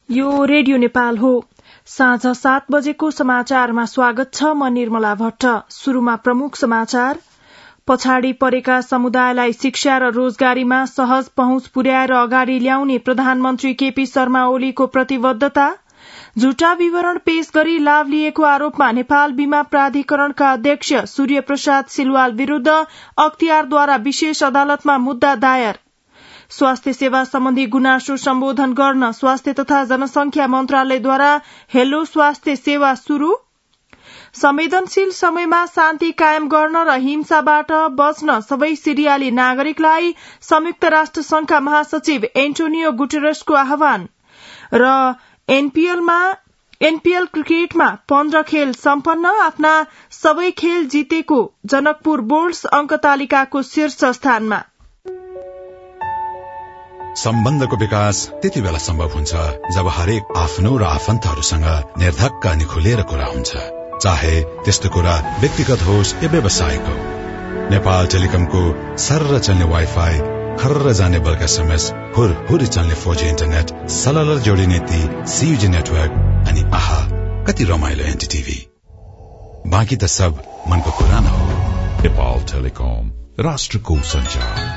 यो रेडियो नेपाल हो। साँझ 7 बजेको समाचारमा स्वागत छ। म निर्मला भट्ट। शुरूमा प्रमुख समाचार। पछाडि परेका समुदायलाई शिक्षा र रोजगारीमा सहज पहुँच पुर्याएर अगाडि ल्याउने प्रधानमन्त्री केपी शर्मा ओलीको प्रतिबद्धता। झुटा विवरण पेश गरी लाभ लिएको आरोपमा नेपाल बीमा प्राधिकरणका अध्यक्ष सूर्य प्रसाद सिलवाल विरूद्ध अख्तियारद्वारा विशेष अदालतमा मुद्दा दायर। स्वास्थ्य सेवा सम्बन्धी गुनासो सम्बोधन गर्न स्वास्थ्य तथा जनसंख्या मन्त्रालयद्वारा हेलो स्वास्थ्य सेवा शुरू। संवेदनशील समयमा शान्ति कायम गर्न र हिंसाबाट बच्न सबै सिरियाली नागरिकलाई संयुक्त राष्ट्र संघका महासचिव एन्टोनियो गुटेरसको आह्वान। र एनपीएल क्रिकेटमा 15 खेल सम्पन्न, आफ्ना सबै खेल जितेको जनकपुर बोल्ट्स अंक तालिकाको शीर्ष स्थानमा। सम्बन्धको विकास त्यति बेला सम्भव हुन्छ जब हरेक आफ्नो र आफन्तहरूसँग निर्धक्क अनि खुलेर कुरा हुन्छ, चाहे त्यस्तो कुरा व्यक्तिगत होस् या व्यवसायिक हो। नेपाल टेलिकमको सर्र चल्ने वाइफाई, खर्र जाने बल्क एसएमएस, हुरहुरी चल्ने 4G इन्टरनेट, सलल जोडिने ती CUG नेटवर्क अनि आहा कति रमाइलो एनटीटीभी। बाँकी त सब मनको कुरा न हो। नेपाल टेलिकम, राष्ट्रको सञ्चार।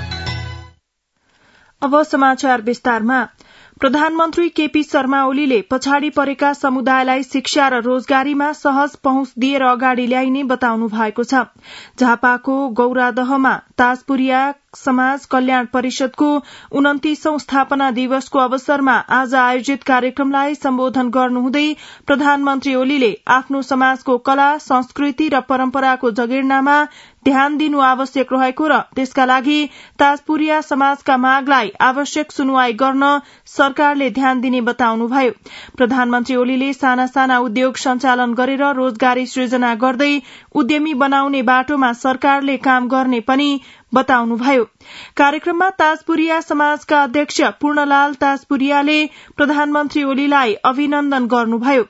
अब समाचार विस्तारमा। प्रधानमन्त्री केपी शर्मा ओलीले पछाडि परेका समुदायलाई शिक्षा र रोजगारीमा सहज पहुँच दिएर अगाडि ल्याइने बताउनु भएको छ। झापाको गौरादहमा ताजपुरिया समाज कल्याण परिषदको 29औं स्थापना दिवसको अवसरमा आज आयोजित कार्यक्रमलाई सम्बोधन गर्नुहुँदै प्रधानमन्त्री ओलीले आफ्नो समाजको कला, संस्कृति र परम्पराको जगेर्नामा ध्यान दिनु आवश्यक रहेको र त्यसका लागि ताजपुरिया समाजका मागलाई आवश्यक सुनवाई गर्न सरकारले ध्यान दिने बताउनुभयो। प्रधानमन्त्री ओलीले साना साना उद्योग सञ्चालन गरेर रोजगारी सृजना गर्दै उद्यमी बनाउने बाटोमा सरकारले काम गर्ने पनि बताउनुभयो। कार्यक्रममा ताजपुरिया समाजका अध्यक्ष पूर्णलाल ताजपुरियाले प्रधानमन्त्री ओलीलाई अभिनन्दन गर्नुभयो।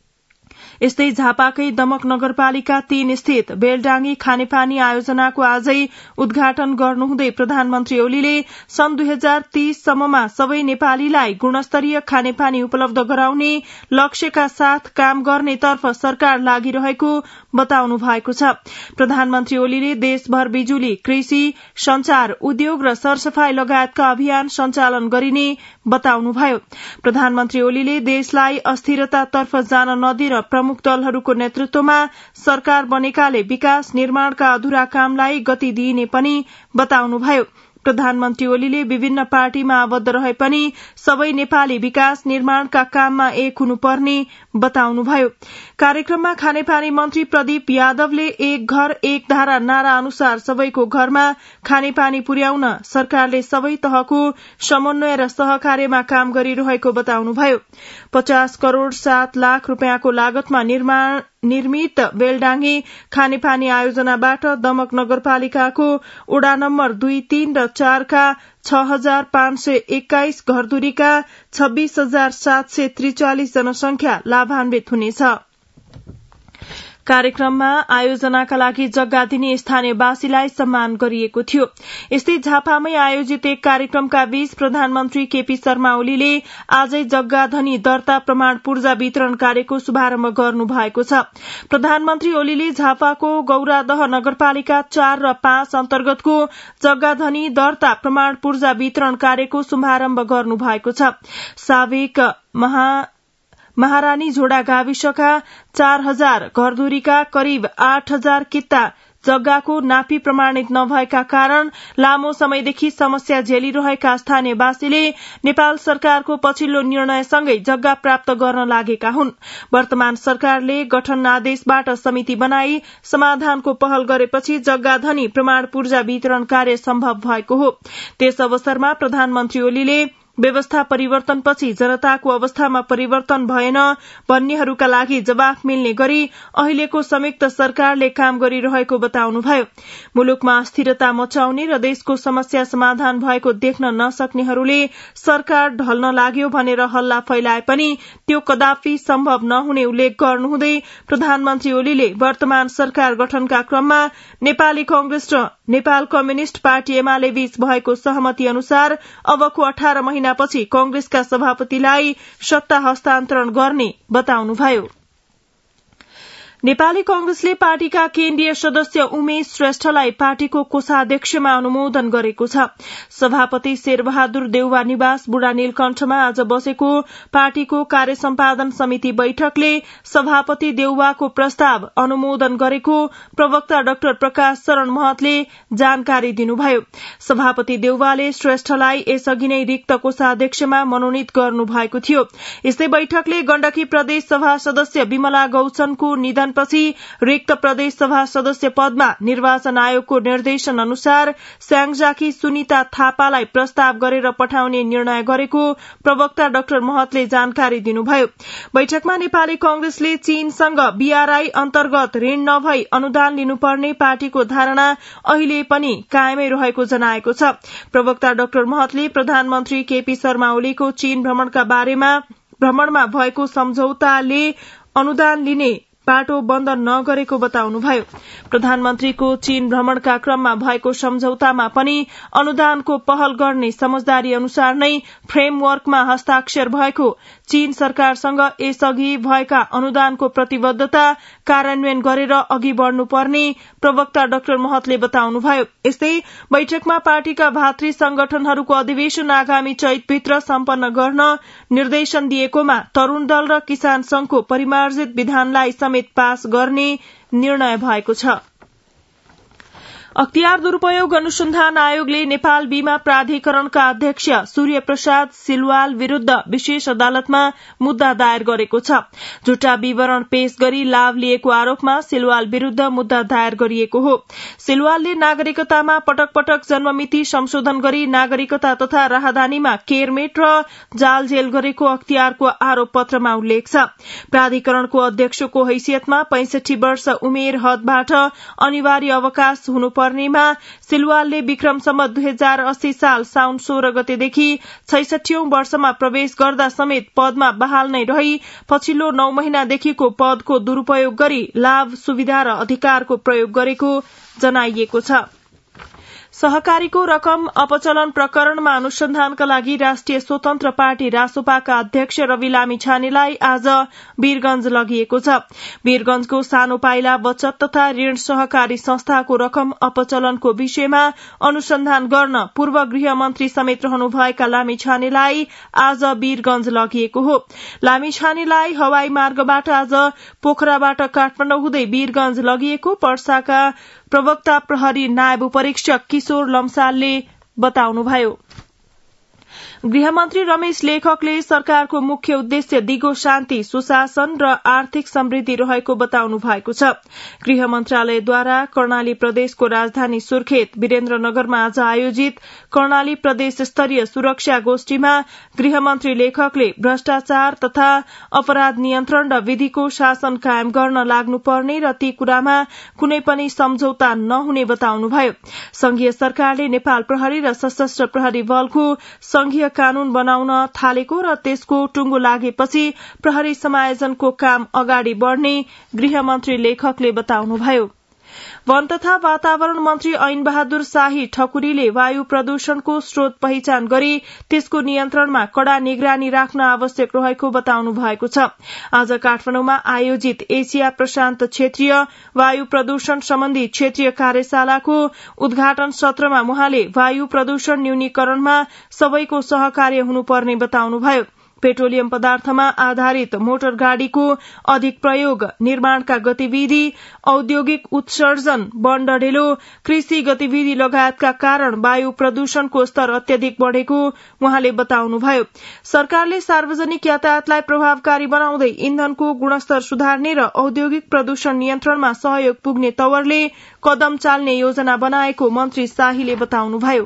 यस्तै झापाकै दमक नगरपालिका 3 स्थित बेलडाँगी खानेपानी आयोजनाको आजै उद्घाटन गर्नुहुँदै प्रधानमन्त्री ओलीले सन् 2030 सम्ममा सबै नेपालीलाई गुणस्तरीय खानेपानी उपलब्ध गराउने लक्ष्यका साथ काम गर्नेतर्फ सरकार लागिरहेको बताउनु भएको छ। प्रधानमन्त्री ओलीले देशभर बिजुली, कृषि, संचार, उद्योग र सरसफाई लगायतका अभियान सञ्चालन गरिने बताउनुभयो। प्रधानमन्त्री ओलीले देशलाई अस्थिरतातर्फ जान नदिएर प्रमुख दलहरूको नेतृत्वमा सरकार बनेकाले विकास निर्माणका अधूरा कामलाई गति दिइने पनि बताउनुभयो। प्रधानमन्त्री ओलीले विभिन्न पार्टीमा आबद्ध रहे पनि सबै नेपाली विकास निर्माणका काममा एक हुनुपर्ने बताउनुभयो। कार्यक्रममा खानेपानी मन्त्री प्रदीप यादवले एक घर एक धारा नारा अनुसार सबैको घरमा खानेपानी पुर्याउन सरकारले सबै तहको समन्वय र सहकार्यमा काम गरिरहेको बताउनुभयो। 50 करोड़ 7 लाख रुपियाँको लागतमा निर्मित बेलडाँगी खानेपानी आयोजनाबाट दमक नगरपालिकाको वडा नम्बर 2, 3 र 4 का 6521 घरधुरीका 26,743 जनसंख्या लाभान्वित हुनेछ। कार्यक्रममा आयोजनाका लागि जग्गा दिने स्थानीयवासीलाई सम्मान गरिएको थियो। यस्तै झापामै आयोजित एक कार्यक्रमका बीच प्रधानमन्त्री केपी शर्मा ओलीले आजै जग्गा धनी दर्ता प्रमाण पूर्जा वितरण कार्यको शुभारम्भ गर्नु भएको छ। प्रधानमन्त्री ओलीले झापाको गौरादह नगरपालिका 4 र 5 अन्तर्गतको जग्गा धनी दर्ता प्रमाण पूर्जा वितरण कार्यको शुभारम्भ गर्नु भएको छ। साविक महारानी झोडा गाविसका 4000 घरधुरीका करिब 8000 किता जग्गाको नापी प्रमाणित नभएका कारण लामो समयदेखि समस्या झेलिरहेका स्थानीयवासीले नेपाल सरकारको पछिल्लो निर्णयसँगै जग्गा प्राप्त गर्न लागेका हुन्। वर्तमान सरकारले गठन आदेशबाट समिति बनाई समाधानको पहल गरेपछि जग्गा धनी प्रमाण पूर्जा वितरण कार्य सम्भव भएको हो। त्यस अवसरमा प्रधानमन्त्री ओलीले व्यवस्था परिवर्तनपछि जनताको अवस्थामा परिवर्तन भएन भन्नेहरूका लागि जवाफ मिल्ने गरी अहिलेको संयुक्त सरकारले काम गरिरहेको बताउनुभयो। मुलुकमा अस्थिरता मचाउने र देशको समस्या समाधान भएको देख्न नसक्नेहरूले सरकार ढल्न लाग्यो भनेर हल्ला फैलाए पनि त्यो कदापि सम्भव नहुने उल्लेख गर्नुहुँदै प्रधानमन्त्री ओलीले वर्तमान सरकार गठनका क्रममा नेपाली कांग्रेस र नेपाल कम्युनिष्ट पार्टी एमाले बीच भएको सहमति अनुसार अबको 18 महिनापछि कांग्रेसका सभापतिलाई सत्ता हस्तान्तरण गर्ने बताउनुभयो। नेपाली कांग्रेसले पार्टीका केन्द्रीय सदस्य उमेश श्रेष्ठलाई पार्टीको कोषाध्यक्षमा अनुमोदन गरेको छ। सभापति शेरबहादुर देउवा निवास बुढा नीलकण्ठमा आज बसेको पार्टीको कार्य सम्पादन समिति बैठकले सभापति देउवाको प्रस्ताव अनुमोदन गरेको प्रवक्ता डाक्टर प्रकाश शरण महतले जानकारी दिनुभयो। सभापति देउवाले श्रेष्ठलाई यसअघि नै रिक्त कोषाध्यक्षमा मनोनित गर्नु भएको थियो। यस्तै बैठकले गण्डकी प्रदेश सभा सदस्य विमला गौचनको निधन पछि रिक्त प्रदेश सभा सदस्य पदमा निर्वाचन आयोगको निर्देशन अनुसार स्याङजाकी सुनिता थापालाई प्रस्ताव गरेर पठाउने निर्णय गरेको प्रवक्ता डाक्टर महतले जानकारी दिनुभयो। बैठकमा नेपाली कांग्रेसले चीनसँग बीआरआई अन्तर्गत ऋण नभई अनुदान लिनुपर्ने पार्टीको धारणा अहिले पनि कायमै रहेको जनाएको छ। प्रवक्ता डाक्टर महतले प्रधानमन्त्री केपी शर्मा ओलीको चीन भ्रमणमा भएको सम्झौताले अनुदान लिने बाटो बन्द नगरेको बताउनुभयो। प्रधानमन्त्रीको चीन भ्रमणका क्रममा भएको सम्झौतामा पनि अनुदानको पहल गर्ने समझदारी अनुसार नै फ्रेमवर्कमा हस्ताक्षर भएको, चीन सरकारसँग यसअघि भएका अनुदानको प्रतिबद्धता कार्यान्वयन गरेर अघि बढ़नुपर्ने प्रवक्ता डाक्टर महतले बताउनुभयो। यस्तै बैठकमा पार्टीका भातृ संगठनहरूको अधिवेशन आगामी चैतभित्र सम्पन्न गर्न निर्देशन दिएकोमा तरूण दल र किसान संघको परिमार्जित विधानलाई समेत पास गर्ने निर्णय भएको छ। अख्तियार दुरूपयोग अनुसन्धान आयोगले नेपाल बीमा प्राधिकरणका अध्यक्ष सूर्य प्रसाद सिलवाल विरूद्ध विशेष अदालतमा मुद्दा दायर गरेको छ। झुटा विवरण पेश गरी लाभ लिएको आरोपमा सिलवाल विरूद्ध मुद्दा दायर गरिएको हो। सिलवालले नागरिकतामा पटक पटक जन्ममिति संशोधन गरी नागरिकता तथा राहदानीमा केरमेट र जाल जेल गरेको अख्तियारको आरोप पत्रमा उल्लेख छ। प्राधिकरणको अध्यक्षको हैसियतमा 65 वर्ष उमेर हदबाट अनिवार्य अवकाश हुनु पर्नेमा सिलवालले विक्रम सम्वत 2080 साल साउन 16 गतेदेखि 66औं वर्षमा प्रवेश गर्दा समेत पदमा बहाल नै रही पछिल्लो 9 महिनादेखिको पदको दुरूपयोग गरी लाभ, सुविधा र अधिकारको प्रयोग गरेको जनाइएको छ। सहकारीको रकम अपचलन प्रकरणमा अनुसन्धानका लागि राष्ट्रिय स्वतन्त्र पार्टी रासोपाका अध्यक्ष रवि लामिछानेलाई आज वीरगंज लगिएको छ। वीरगंजको सानो पाइला बचत तथा ऋण सहकारी संस्थाको रकम अपचलनको विषयमा अनुसन्धान गर्न पूर्व गृहमन्त्री समेत रहनुभएका लामिछानेलाई आज वीरगंज लगिएको हो। लामिछानेलाई हवाई मार्गबाट आज पोखराबाट काठमाडौँ हुँदै वीरगंज लगिएको पर्साका प्रवक्ता प्रहरी नायब परीक्षक किशोर लम्सालले बताउनुभयो। गृहमन्त्री रमेश लेखकले सरकारको मुख्य उद्देश्य दिगो शान्ति, सुशासन र आर्थिक समृद्धि रहेको बताउनु भएको छ। गृह मन्त्रालयद्वारा कर्णाली प्रदेशको राजधानी सुर्खेत वीरेन्द्रनगरमा आज आयोजित कर्णाली प्रदेश स्तरीय सुरक्षा गोष्ठीमा गृहमन्त्री लेखकले भ्रष्टाचार तथा अपराध नियन्त्रण र विधिको शासन कायम गर्न लाग्नुपर्ने र ती कुरामा कुनै पनि सम्झौता नहुने बताउनुभयो। संघीय सरकारले नेपाल प्रहरी र सशस्त्र प्रहरी बलको संघीय कानून बनाउन थालेको र त्यसको टुंगो लागेपछि प्रहरी समायोजनको काम अगाडि बढ़ने गृहमन्त्री लेखकले बताउनुभयो। वन तथा वातावरण मन्त्री ऐन बहादुर शाही ठकुरीले वायु प्रदूषणको स्रोत पहिचान गरी त्यसको नियन्त्रणमा कड़ा निगरानी राख्न आवश्यक रहेको बताउनु भएको छ। आज काठमाडौँमा आयोजित एशिया प्रशान्त क्षेत्रीय वायु प्रदूषण सम्बन्धी क्षेत्रीय कार्यशालाको उद्घाटन सत्रमा उहाँले वायु प्रदूषण न्यूनीकरणमा सबैको सहकार्य हुनुपर्ने बताउनुभयो। पेट्रोलियम पदार्थमा आधारित मोटर गाड़ीको अधिक प्रयोग, निर्माणका गतिविधि, औद्योगिक उत्सर्जन, वन डढेलो, कृषि गतिविधि लगायतका कारण वायु प्रदूषणको स्तर अत्यधिक बढ़ेको उहाँले बताउनुभयो। सरकारले सार्वजनिक यातायातलाई प्रभावकारी बनाउँदै इन्धनको गुणस्तर सुधार्ने र औद्योगिक प्रदूषण नियन्त्रणमा सहयोग पुग्ने तवरले कदम चाल्ने योजना बनाएको मन्त्री शाहीले बताउनुभयो।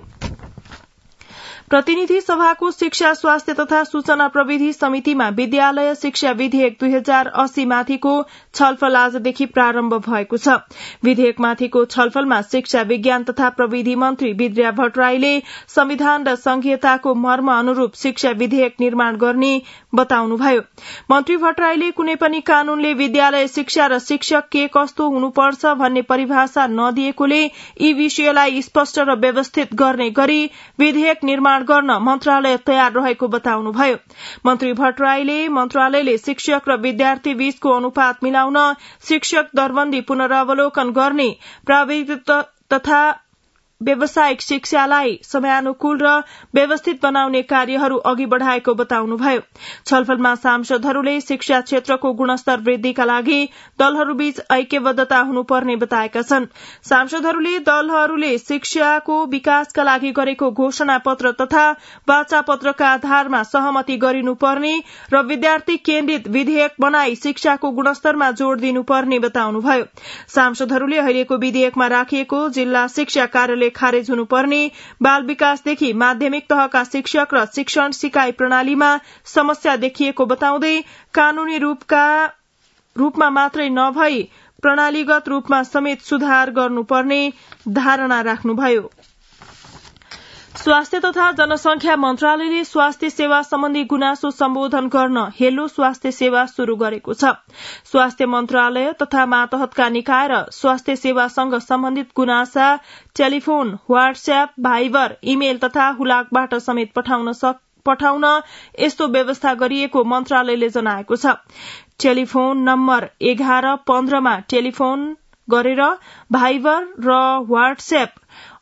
प्रतिनिधि सभाको शिक्षा, स्वास्थ्य तथा सूचना प्रविधि समितिमा विद्यालय शिक्षा विधेयक 2080 माथिको छलफल आजदेखि प्रारम्भ भएको छ। विधेयकमाथिको छलफलमा शिक्षा, विज्ञान तथा प्रविधि मन्त्री विद्या भट्टराईले संविधान र संघीयताको मर्म अनुरूप शिक्षा विधेयक निर्माण गर्ने बताउनुभयो। मन्त्री भट्टराईले कुनै पनि कानूनले विद्यालय शिक्षा र शिक्षक के कस्तो हुनुपर्छ भन्ने परिभाषा नदिएकोले यी विषयलाई स्पष्ट र व्यवस्थित गर्ने गरी विधेयक निर्माण गर्न मन्त्रालय तयार रहेको बताउनुभयो। मन्त्री भट्टराईले मन्त्रालयले शिक्षक र विद्यार्थी बीचको अनुपात मिलाउन शिक्षक दरबन्दी पुनरावलोकन गर्ने प्राविधिक तथा व्यावसायिक शिक्षालाई समयानुकूल र व्यवस्थित बनाउने कार्यहरू अघि बढ़ाएको बताउनुभयो। छलफलमा सांसदहरूले शिक्षा क्षेत्रको गुणस्तर वृद्धिका लागि दलहरूबीच ऐक्यबद्धता हुनुपर्ने बताएका छन्। सांसदहरूले दलहरूले शिक्षाको विकासका लागि गरेको घोषणा पत्र तथा वाचा पत्रका आधारमा सहमति गरिनुपर्ने र विद्यार्थी केन्द्रित विधेयक बनाई शिक्षाको गुणस्तरमा जोड़ दिनुपर्ने बताउनुभयो। सांसदहरूले अहिलेको विधेयकमा राखिएको जिल्ला शिक्षा कार्यालय खारेज हुनुपर्ने, बाल विकासदेखि माध्यमिक तहका शिक्षक र शिक्षण सिकाइ प्रणालीमा समस्या देखिएको बताउँदै कानूनी रूपमा मात्रै नभई प्रणालीगत रूपमा समेत सुधार गर्नुपर्ने धारणा राख्नुभयो। स्वास्थ्य तथा जनसंख्या मन्त्रालयले स्वास्थ्य सेवा सम्बन्धी गुनासो सम्बोधन गर्न हेलो स्वास्थ्य सेवा शुरू गरेको छ। स्वास्थ्य मन्त्रालय तथा मातहतका निकाय र स्वास्थ्य सेवासँग सम्बन्धित गुनासा टेलिफोन, व्हाट्सएप, भाइबर, इमेल तथा हुलाकबाट समेत पठाउन यस्तो व्यवस्था गरिएको मन्त्रालयले जनाएको छ। टेलिफोन नम्बर 1115 मा टेलिफोन गरेर भाइबर र व्हाट्सएप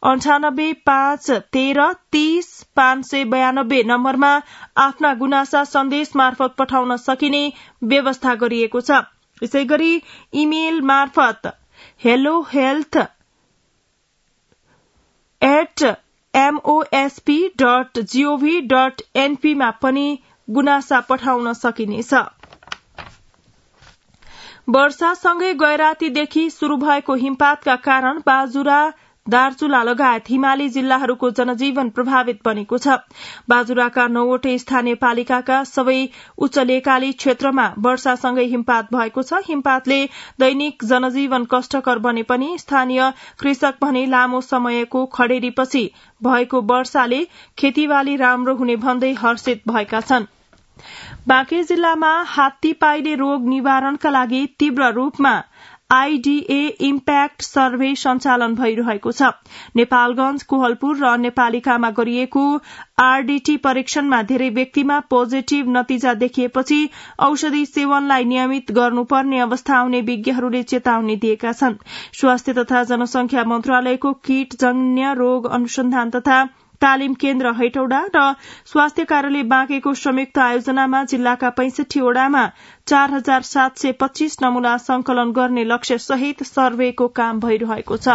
985113300592 नम्बरमा आफ्ना गुनासा सन्देश मार्फत पठाउन सकिने व्यवस्था गरिएको छ। यसैगरी इमेल मार्फत hellohealth@mosp.gov.np मा पनि गुनासा पठाउन सकिनेछ। वर्षासँगै गैरातीदेखि शुरू भएको हिमपातका कारण बाजुरा, दार्चुला लगायत हिमाली जिल्लाहरूको जनजीवन प्रभावित बनेको छ। बाजुराका 9वटै स्थानीय पालिकाका सबै उच्चलेकाली क्षेत्रमा वर्षासँगै हिमपात भएको छ। हिमपातले दैनिक जनजीवन कष्टकर बने पनि स्थानीय कृषक भने लामो समयको खडेरीपछि भएको वर्षाले खेतीबाली राम्रो हुने भन्दै हर्षित भएका छन्। बाँके जिल्लामा हात्तीपाइले रोग निवारणका लागि तीव्र रूपमा आईडीए इम्प्याक्ट सर्वे सञ्चालन भइरहेको छ। नेपालगंज, कोहलपुर र अन्य पालिकामा गरिएको आरडीटी परीक्षणमा धेरै व्यक्तिमा पोजिटिभ नतिजा देखिएपछि औषधि सेवनलाई नियमित गर्नुपर्ने अवस्था आउने विज्ञहरूले चेतावनी दिएका छन्। स्वास्थ्य तथा जनसंख्या मन्त्रालयको कीटजन्य रोग अनुसन्धान तथा तालिम केन्द्र हैटौडा र स्वास्थ्य कार्यालय बाँकेको संयुक्त आयोजनामा जिल्लाका 65 वडामा 4725 नमूना संकलन गर्ने लक्ष्य सहित सर्वेको काम भइरहेको छ।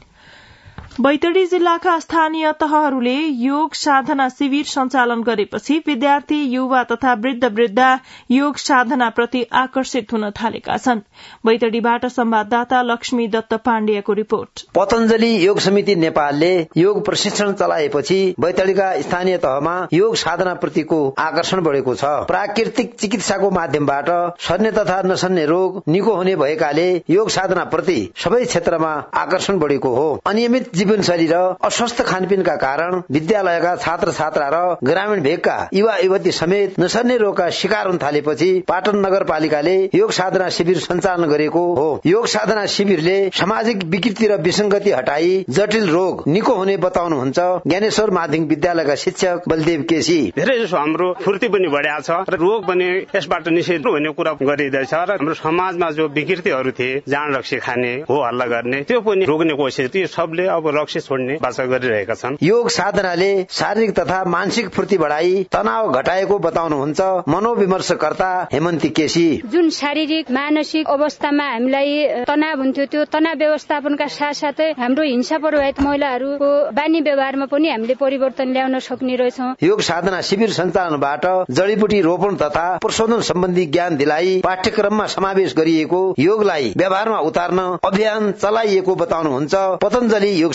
बैतडी जिल्लाका स्थानीय तहहरूले योग साधना शिविर सञ्चालन गरेपछि विद्यार्थी, युवा तथा वृद्धा योग साधना प्रति आकर्षित हुन थालेका छन्। बैतडीबाट संवाददाता लक्ष्मी दत्त पाण्डेको रिपोर्ट। पतञ्जलि योग समिति नेपालले योग प्रशिक्षण चलाएपछि बैतडीका स्थानीय तहमा योग साधना प्रतिको आकर्षण बढेको छ। प्राकृतिक चिकित्साको माध्यमबाट सर्ने तथा नसर्ने रोग निको हुने भएकाले योग साधना प्रति सबै क्षेत्रमा आकर्षण बढेको हो। अनियमित जीवनशैली र अस्वस्थ खानपिनका कारण विद्यालयका छात्र छात्रा र ग्रामीण भेगका युवा युवती समेत नसर्ने रोगका शिकार हुन थालेपछि पाटन नगरपालिकाले योग साधना शिविर सञ्चालन गरेको हो। योग साधना शिविरले सामाजिक विकृति र विसंगति हटाई जटिल रोग निको हुने बताउनुहुन्छ ज्ञानेश्वर माध्यमिक विद्यालयका शिक्षक बलदेव केसी। धेरै जसो हाम्रो फुर्ती पनि बढ्या छ र रोग पनि यसबाट निषेध हुने कुरा गरिँदैछ र हाम्रो समाजमा जो विकृतिहरू थिए, जाँड रक्सी खाने, हो हल्ला गर्ने, त्यो पनि रोक्ने कोसिस ती सबले अब रक्सी छोड्ने बाचा गरिरहेका छन्। योग साधनाले शारीरिक तथा मानसिक फुर्ती बढाई तनाव घटाएको बताउनुहुन्छ मनोविमर्शकर्ता हेमन्ती केसी। जुन शारीरिक मानसिक अवस्थामा हामीलाई तनाव हुन्थ्यो, त्यो तनाव व्यवस्थापनका साथसाथै हाम्रो हिंसा प्रभावित महिलाहरूको बानी व्यवहारमा पनि हामीले परिवर्तन ल्याउन सक्ने रहेछौँ। योग साधना शिविर सञ्चालनबाट जडीबुटी रोपण तथा प्रशोधन सम्बन्धी ज्ञान दिलाई पाठ्यक्रममा समावेश गरिएको योगलाई व्यवहारमा उतार्न अभियान चलाइएको बताउनुहुन्छ पतञ्जलि योग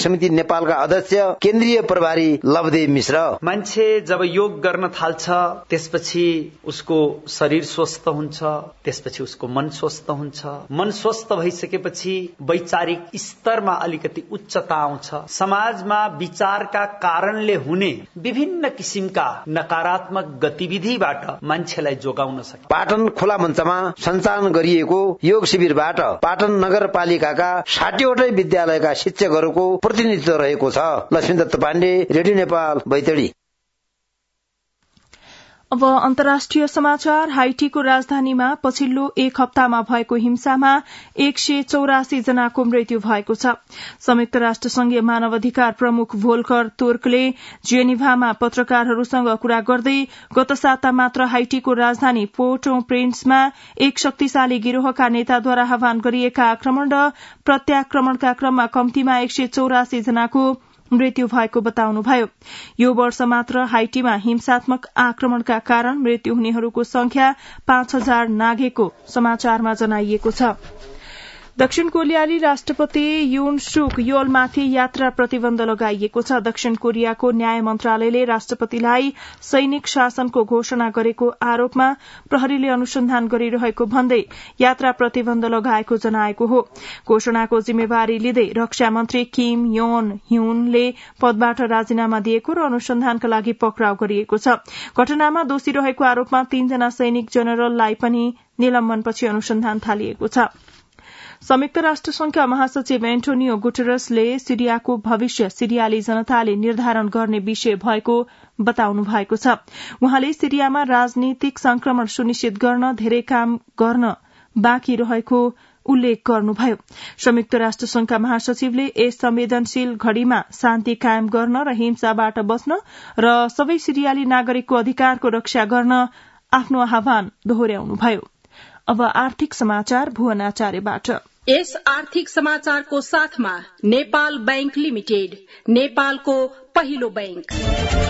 समिति नेपालका अध्यक्ष केन्द्रीय प्रभारी लवदेव मिश्र। मान्छे जब योग गर्न थाल्छ त्यसपछि उसको शरीर स्वस्थ हुन्छ, त्यसपछि उसको मन स्वस्थ हुन्छ। मन स्वस्थ भइसकेपछि वैचारिक स्तरमा अलिकति उच्चता आउँछ। समाजमा विचारका कारणले हुने विभिन्न किसिमका नकारात्मक गतिविधिबाट मान्छेलाई जोगाउन सकिन्छ। पाटन खुला मञ्चमा सञ्चालन गरिएको योग शिविरबाट पाटन नगरपालिकाका 60वटै विद्यालयका शिक्षकहरूको प्रतिनिधित्व रहेको छ। लक्ष्मीदत्त पाण्डे, रेडियो नेपाल, बैतडी। अब अन्तर्राष्ट्रिय समाचार। हाइटीको राजधानीमा पछिल्लो एक हप्तामा भएको हिंसामा 184 जनाको मृत्यु भएको छ। संयुक्त राष्ट्र संघीय मानवाधिकार प्रमुख भोल्कर तुर्कले जेनेभामा पत्रकारहरूसँग कुरा गर्दै गत साता मात्र हाइटीको राजधानी पोर्ट ओ प्रिन्समा एक शक्तिशाली गिरोहका नेताद्वारा आह्वान गरिएका आक्रमण र प्रत्याक्रमणका क्रममा कम्तीमा 184 जनाको मृत्यु भएको बताउनुभयो। यो वर्ष मात्र हाइटीमा हिंसात्मक आक्रमणका कारण मृत्यु हुनेहरूको संख्या 5000 नाघेको समाचारमा जनाइएको छ। दक्षिण कोरियाली राष्ट्रपति युन सुक योलमाथि यात्रा प्रतिबन्ध लगाइएको छ। दक्षिण कोरियाको न्याय मन्त्रालयले राष्ट्रपतिलाई सैनिक शासनको घोषणा गरेको आरोपमा प्रहरीले अनुसन्धान गरिरहेको भन्दै यात्रा प्रतिबन्ध लगाएको जनाएको हो। घोषणाको जिम्मेवारी लिँदै रक्षा मन्त्री किम योन ह्युनले पदबाट राजीनामा दिएको र अनुसन्धानका लागि पक्राउ गरिएको छ। घटनामा दोषी रहेको आरोपमा 3 जना सैनिक जनरललाई पनि निलम्बनपछि अनुसन्धान थालिएको छ। संयुक्त राष्ट्र संघका महासचिव एन्टोनियो गुटेरसले सिरियाको भविष्य सिरियाली जनताले निर्धारण गर्ने विषय भएको बताउनु भएको छ। उहाँले सिरियामा राजनीतिक संक्रमण सुनिश्चित गर्न धेरै काम गर्न बाँकी रहेको उल्लेख गर्नुभयो। संयुक्त राष्ट्र संघका महासचिवले यस संवेदनशील घड़ीमा शान्ति कायम गर्न र हिंसाबाट बच्न र सबै सिरियाली नागरिकको अधिकारको रक्षा गर्न आफ्नो आह्वान दोहोर्याउनुभयो। अब आर्थिक समाचार भुवन आचार्यबाट। यस आर्थिक समाचारको साथमा नेपाल बैंक लिमिटेड, नेपालको पहिलो बैंक।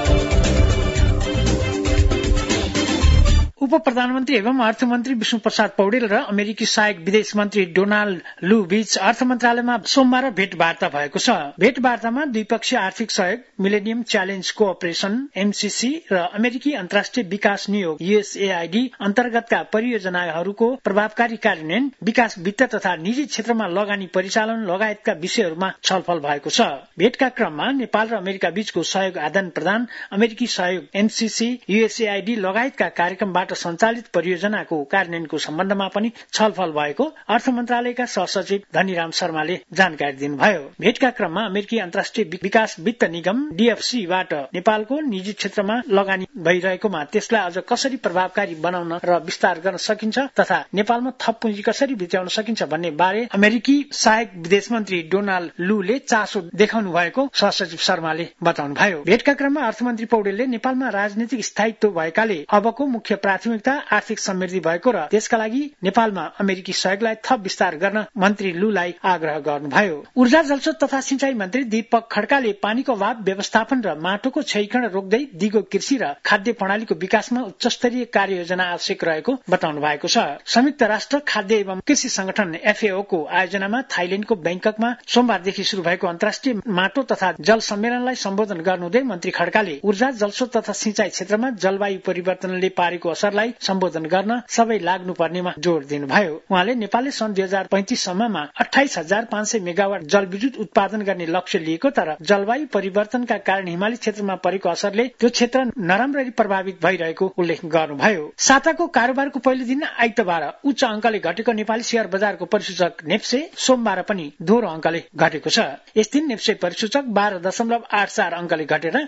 उप प्रधानमन्त्री एवं अर्थमन्त्री विष्णु प्रसाद पौडेल र अमेरिकी सहायक विदेश मन्त्री डोनाल्ड लू बीच अर्थ मन्त्रालयमा सोमबार भेटवार्ता भएको छ। भेटवार्तामा द्विपक्षीय आर्थिक सहयोग, मिलेनियम च्यालेन्ज कोअपरेसन MCC र अमेरिकी अन्तर्राष्ट्रिय विकास नियोग USAID अन्तर्गतका परियोजनाहरूको प्रभावकारी कार्यान्वयन, विकास वित्त तथा निजी क्षेत्रमा लगानी परिचालन लगायतका विषयहरूमा छलफल भएको छ। भेटका क्रममा नेपाल र अमेरिका बीचको सहयोग आदान प्रदान, अमेरिकी सहयोग MCC, USAID लगायतका कार्यक्रमबाट सञ्चालित परियोजनाको कार्यान्वयनको सम्बन्धमा पनि छलफल भएको अर्थ मन्त्रालयका सहसचिव धनीराम शर्माले जानकारी दिनुभयो। भेटका क्रममा अमेरिकी अन्तर्राष्ट्रिय विकास वित्त निगम DFCबाट नेपालको निजी क्षेत्रमा लगानी भइरहेकोमा त्यसलाई अझ कसरी प्रभावकारी बनाउन र विस्तार गर्न सकिन्छ तथा नेपालमा थप पुँजी कसरी भित्राउन सकिन्छ भन्ने बारे अमेरिकी सहायक विदेश मन्त्री डोनाल्ड लूले चासो देखाउनु भएको सहसचिव शर्माले बताउनुभयो। भेटका क्रममा अर्थमन्त्री पौडेलले नेपालमा राजनीतिक स्थायित्व भएकाले अबको मुख्य प्राथमिकता आर्थिक समृद्धि भएको र त्यसका लागि नेपालमा अमेरिकी सहयोगलाई थप विस्तार गर्न मन्त्री लूलाई आग्रह गर्नुभयो। ऊर्जा जलस्रोत तथा सिंचाई मन्त्री दीपक खड्काले पानीको अभाव व्यवस्थापन र माटोको क्षयीकरण रोक्दै दिगो कृषि र खाद्य प्रणालीको विकासमा उच्चस्तरीय कार्ययोजना आवश्यक रहेको बताउनु भएको छ। संयुक्त राष्ट्र खाद्य एवं कृषि संगठन FAO को आयोजनामा थाइल्याण्डको बैंककमा सोमबारदेखि शुरू भएको अन्तर्राष्ट्रिय माटो तथा जल सम्मेलनलाई सम्बोधन गर्नुहुँदै मन्त्री खड्काले ऊर्जा जलस्रोत तथा सिंचाई क्षेत्रमा जलवायु परिवर्तनले पारेको असरलाई सम्बोधन गर्न सबै लाग्नुपर्नेमा जोड़ दिनुभयो। उहाँले नेपालले सन् 2035 सम्ममा 28,500 मेगावाट जलविद्युत उत्पादन गर्ने लक्ष्य लिएको तर जलवायु परिवर्तनका कारण हिमाली क्षेत्रमा परेको असरले त्यो क्षेत्र नराम्ररी प्रभावित भइरहेको उल्लेख गर्नुभयो। साताको कारोबारको पहिलो दिन आइतबार उच्च अंकले घटेको नेपाली शेयर बजारको परिसूचक नेप्से सोमबार पनि दोहोरो अंकले घटेको छ। यस दिन नेप्से परिसूचक 12.84 अंकले घटेर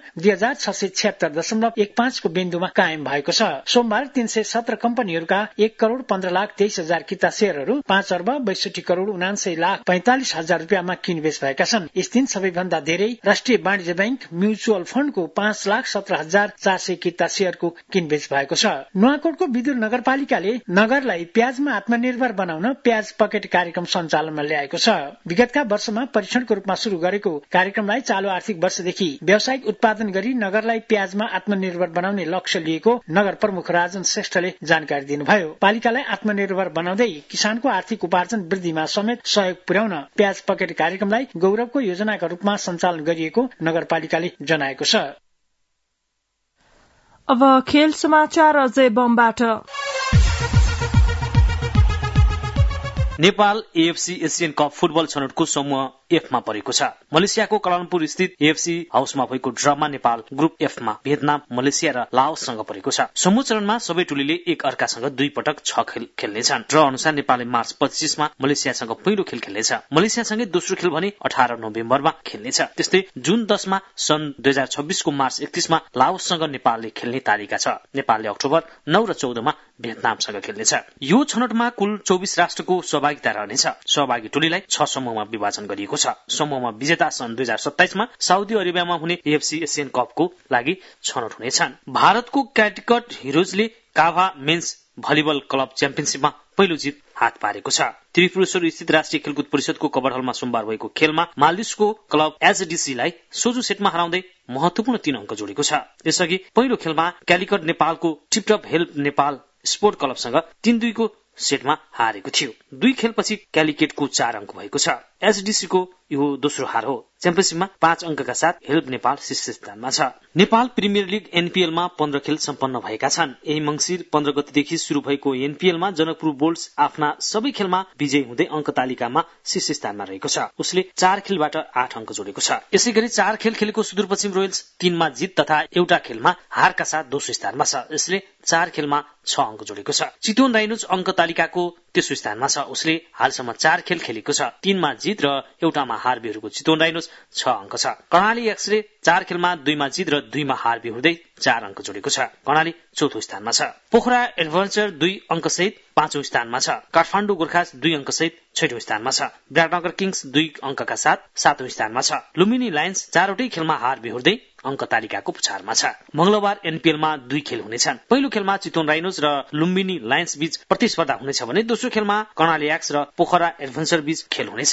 2676.15 को बिन्दुमा कायम भएको छ। सोमबार 317 कम्पनीहरूका 1,15,23,000 किता शेयरहरू 5,62,79,45,000 रुपियाँमा किनबेच भएका छन्। यस दिन सबैभन्दा धेरै राष्ट्रिय वाणिज्य बैंक म्युचुअल फण्डको 5,17,400 किता शेयरको किनबेच भएको छ। नुवाकोटको विदुर नगरपालिकाले नगरलाई प्याजमा आत्मनिर्भर बनाउन प्याज पकेट कार्यक्रम सञ्चालनमा ल्याएको छ। विगतका वर्षमा परीक्षणको रूपमा शुरू गरेको कार्यक्रमलाई चालू आर्थिक वर्षदेखि व्यावसायिक उत्पादन गरी नगरलाई प्याजमा आत्मनिर्भर बनाउने लक्ष्य लिएको नगर प्रमुख राजन राजन श्रेष्ठले जानकारी दिनुभयो। पालिकालाई आत्मनिर्भर बनाउँदै किसानको आर्थिक उपार्जन वृद्धिमा समेत सहयोग पुर्याउन प्याज पकेट कार्यक्रमलाई गौरवको योजनाका रूपमा सञ्चालन गरिएको नगरपालिकाले जनाएको छ। अब खेल समाचार अजय बमबाट। Nepal AFC Asian cup football छनौटको समूह एफमा परेको छ। मलेसियाको कलालमपुर स्थित एएफसी हाउसमा भएको ड्रमा नेपाल ग्रुप एफमा भियतनाम, मलेसिया र लाओससँग परेको छ। समूह चरणमा सबै टोलीले एक अर्कासँग 2 पटक 6 खेल खेल्नेछन्। ड्र अनुसार नेपालले मार्च 25मा मलेसियासँग पहिलो खेल खेल्नेछ। मलेसियासँगै दोस्रो खेल भने 18 नोभेम्बरमा खेल्नेछ। त्यस्तै जुन 10मा सन् 2026 को मार्च 31मा लाओससँग नेपालले खेल्ने तालिका छ। नेपालले अक्टोबर 9 र 14मा भियतनामसँग खेल्नेछ। यो छनौटमा कुल 24 राष्ट्रको सहभागिता रहनेछ। सहभागी टोलीलाई 6 समूहमा विभाजन गरिएको छ। समूहमा विजेता सन् 2027मा साउदी अरेबियामा हुने एएफसी एसियन कपको लागि छनौट हुनेछन्। भारतको क्याटिकट हिरोजले काभा मेन्स भलिबल क्लब च्याम्पियनशिपमा पहिलो जित हात पारेको छ। त्रिपुरेश्वर स्थित राष्ट्रिय खेलकुद परिषदको कभर हलमा सोमबार भएको खेलमा मालदिभ्सको क्लब एचडीसीलाई सोझो सेटमा हराउँदै महत्वपूर्ण 3 अंक जोडेको छ। यसअघि पहिलो खेलमा क्यालिकट नेपालको टिपटप हेल्प नेपाल स्पोर्ट क्लबसँग 3-2 को सेटमा हारेको थियो। 2 खेलपछि क्यालिकटको 4 अंक भएको छ। एचडीसीको यो दोस्रो हार हो। च्याम्पियनशिपमा 5 अंकका साथ हेल्प नेपाल शीर्ष स्थानमा छ। नेपाल प्रिमियर लिग एनपीएलमा 15 खेल सम्पन्न भएका छन्। यही मंसिर 15 गतेदेखि शुरू भएको एनपीएलमा जनकपुर बोल्ट्स आफ्ना सबै खेलमा विजयी हुँदै अंक तालिकामा शीर्ष स्थानमा रहेको छ। उसले 4 खेलबाट 8 अंक जोडेको छ। यसैगरी 4 खेल खेलेको सुदूरपश्चिम रोयल्स 3 मा जित तथा एउटा खेलमा हारका साथ दोस्रो स्थानमा छ। यसले 4 खेलमा 6 अंक जोडेको छ। चितवन राइनोज अंक तालिकाको तेस्रो स्थानमा छ। उसले हालसम्म 4 खेल खेलेको छ। 3 मा जित र एउटामा हार बेहोरेको चितवन राइनोज 6 अंक छ। कर्णाली एक्सले 4 खेलमा 2 मा जित र 2 मा हार बेहोर्दै 4 अंक जोडेको छ। कर्णाली चौथो स्थानमा छ। पोखरा एडभेन्चर 2 अंक सहित 5औं स्थानमा छ। काठमाडौँ गोर्खास 2 अंक सहित 6औं स्थानमा छ। विराटनगर किङ्स 2 अंकका साथ 7औं स्थानमा छ। लुम्बिनी लायन्स 4वटै खेलमा हार बेहोर्दै अंक तालिकाको पछाडमा छ। मंगलबार एनपीएलमा 2 खेल हुनेछन्। पहिलो खेलमा चितवन राइनोज र लुम्बिनी लायन्स बीच प्रतिस्पर्धा हुनेछ भने दोस्रो खेलमा कर्णाली एक्स र पोखरा एडभेन्चर बीच खेल हुनेछ।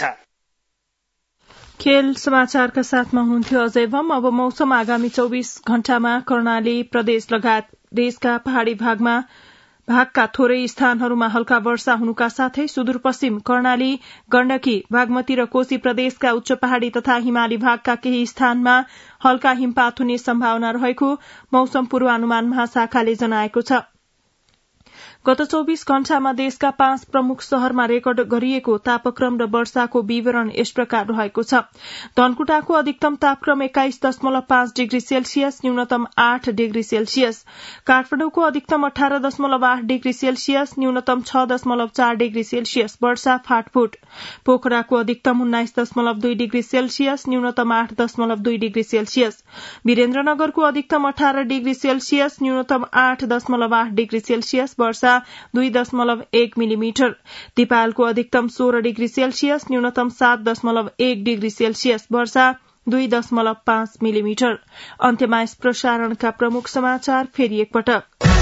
खेल समाचारका साथमा हुन्थ्यो अजय बम। अब मौसम आगामी 24 घण्टामा कर्णाली प्रदेश लगायत देशका पहाड़ी भागका थोरै स्थानहरूमा हल्का वर्षा हुनुका साथै सुदूरपश्चिम कर्णाली, गण्डकी, बागमती र कोशी प्रदेशका उच्च पहाड़ी तथा हिमाली भागका केही स्थानमा हल्का हिमपात हुने सम्भावना रहेको मौसम पूर्वानुमान महाशाखाले जनाएको छ। गत 24 घण्टामा देशका 5 प्रमुख शहरमा रेकर्ड गरिएको तापक्रम र वर्षाको विवरण यस प्रकार रहेको छ। धनकुटाको अधिकतम तापक्रम 21.5 डिग्री सेल्सियस, न्यूनतम 8 डिग्री सेल्सियस। काठमाडौँको अधिकतम 18.8 डिग्री सेल्सियस, न्यूनतम 6.4 डिग्री सेल्सियस वर्षा फाटफुट। पोखराको अधिकतम 19.2 डिग्री सेल्सियस, न्यूनतम 8.2 डिग्री सेल्सियस। वीरेन्द्रनगरको अधिकतम 18 डिग्री सेल्सियस, न्यूनतम 8.8 डिग्री सेल्सियस वर्षा 2.1 मिलिमिटर। दिपालको अधिकतम 16 डिग्री सेल्सियस, न्यूनतम 7.1 डिग्री सेल्सियस वर्षा 2.5 मिलिमिटर। अन्त्यमा यस प्रसारणका प्रमुख समाचार फेरि एकपटक।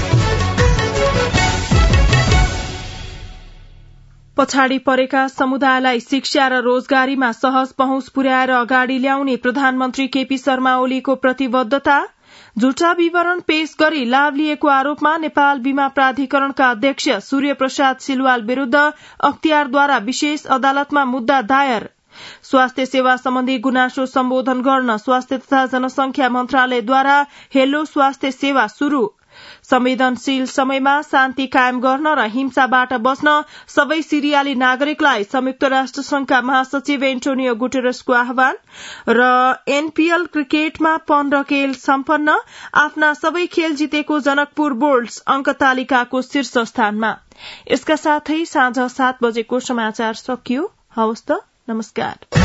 पछाडि परेका समुदायलाई शिक्षा र रोजगारीमा सहज पहुँच पुर्याएर अगाडि ल्याउने प्रधानमन्त्री केपी शर्मा ओलीको प्रतिबद्धता। झुटा विवरण पेश गरी लाभ लिएको आरोपमा नेपाल बीमा प्राधिकरणका अध्यक्ष सूर्य प्रसाद सिलवाल विरूद्ध अख्तियारद्वारा विशेष अदालतमा मुद्दा दायर। स्वास्थ्य सेवा सम्बन्धी गुनासो सम्बोधन गर्न स्वास्थ्य तथा जनसंख्या मन्त्रालयद्वारा हेलो स्वास्थ्य सेवा शुरू। संवेदनशील समयमा शान्ति कायम गर्न र हिंसाबाट बच्न सबै सिरियाली नागरिकलाई संयुक्त राष्ट्र संघका महासचिव एन्टोनियो गुटेरसको आह्वान। र एनपीएल क्रिकेटमा 15 खेल सम्पन्न, आफ्ना सबै खेल जितेको जनकपुर बोल्ट्स अंक तालिकाको शीर्ष स्थानमा। यसका साथै साँझ 7 बजेको समाचार सकियो। हवस् त, नमस्कार।